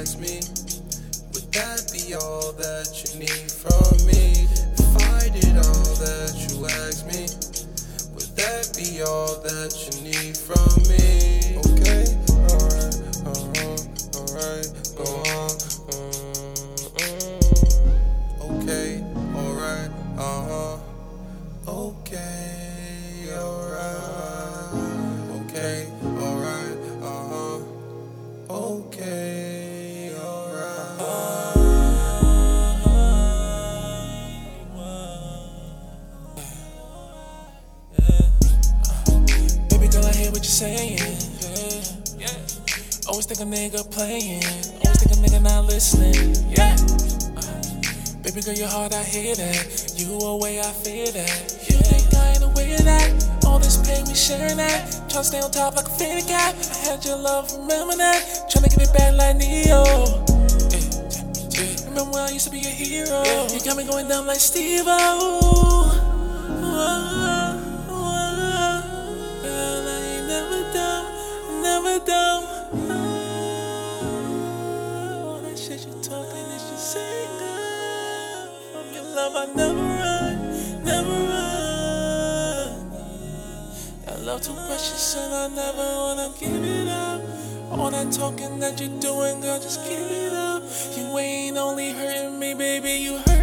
ask me, would that be all that you need from me? If I did all that you ask me, would that be all that you need from me? Okay, alright, go on. Okay, alright, okay, alright. Okay, alright, okay, alright. Baby girl, I hear what you're saying. Always think a nigga playing. Always think a nigga not listening. Baby girl, your heart, I hear that. You away, I fear that. You think I ain't aware of that? All this pain, we sharing that. Tryna stay on top like a fanny cat. I had your love, remember that? Tryna get it back like Neo. Remember when I used to be a hero? You got me going down like Steve-O. Girl, I ain't never dumb, never dumb. All that shit you talking is just saying good. From your love, I never run, never run. That love too precious and I never wanna give it up. All that talking that you're doing, girl, just give it up. You ain't only hurting me, baby, you hurt